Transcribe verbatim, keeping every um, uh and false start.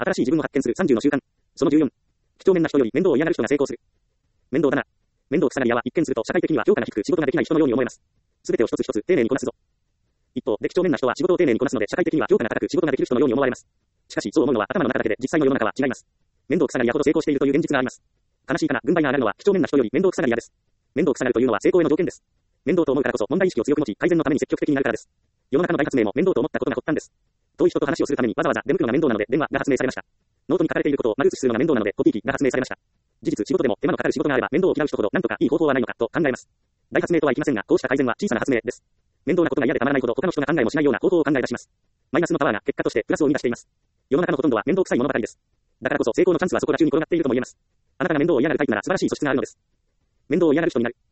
新しい自分を発見するさんじゅうの習慣。そのじゅうよん。几帳面な人より面倒を嫌がる人が成功する。面倒だな。面倒くさがり屋は一見すると社会的には評価が低く仕事ができない人のように思えます。すべてを一つ一つ丁寧にこなすぞ。一方で几帳面な人は仕事を丁寧にこなすので社会的には評価が高く仕事ができる人のように思われます。しかしそう思うのは頭の中だけで実際の世の中は違います。面倒くさがり屋ほど成功しているという現実があります。悲しいかな、軍配が上がるのは几帳面な人より面倒くさがり屋です。面倒くさがるというのは成功への条件です。面倒と思うからこそ問題意識を強く持ち改善のために積極的になるからです。世の中の大発明も面倒と思ったことが発端です。遠い人と話をするためにわざわざ出向くのが面倒なので電話が発明されました。ノートに書かれていることを丸写しするのが面倒なのでコピー機が発明されました。事実仕事でも手間のかかる仕事があれば面倒を嫌う人ほど何とかいい方法はないのかと考えます。大発明とはいきませんがこうした改善は小さな発明です。面倒なことが嫌でたまらないほど他の人が考えもしないような方法を考え出します。マイナスのパワーが結果としてプラスを生み出しています。世の中のほとんどは面倒くさいものばかりです。だからこそ成功のチャンスはそこら中に転がっているとも言えます。あなたが面倒を嫌がるタイプなら素晴らしい素質があるのです。面倒を嫌がる人になる。